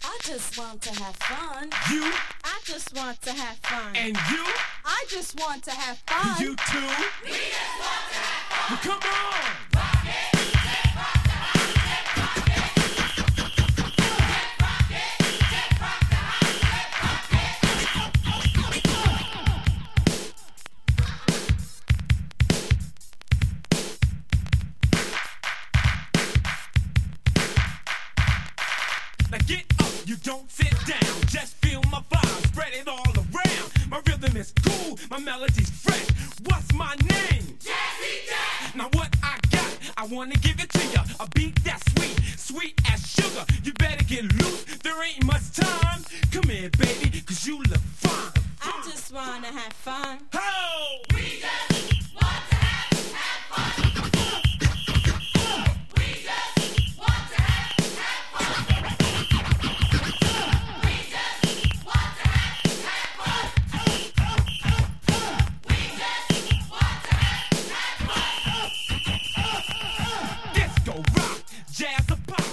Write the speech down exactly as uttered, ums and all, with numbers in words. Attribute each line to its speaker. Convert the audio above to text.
Speaker 1: I just want to have fun.
Speaker 2: You.
Speaker 1: I just want to have fun.
Speaker 2: And you.
Speaker 1: I just want to have fun.
Speaker 2: You too.
Speaker 3: We just want to have fun.
Speaker 2: Well, come on.
Speaker 3: Rock it, let's rock the house, let's rock it. Let's rock it, let's rock the house, let's rock
Speaker 2: Now get up, you don't sit down. Just feel my vibe, spread it all around. My rhythm is cool, my melody's fresh. What's my name?
Speaker 3: Jazzy Jeff.
Speaker 2: Now what I got, I wanna give it to ya. A beat that's sweet, sweet as sugar. You better get loose, there ain't much time. Come here, baby, cause you look fine.
Speaker 1: I just want to have fun.
Speaker 2: Ho!
Speaker 3: We just want to have, have fun. We just want to have, have fun. We just want to have, have fun. We just want to have, have fun.
Speaker 2: Disco rock, jazz or pop,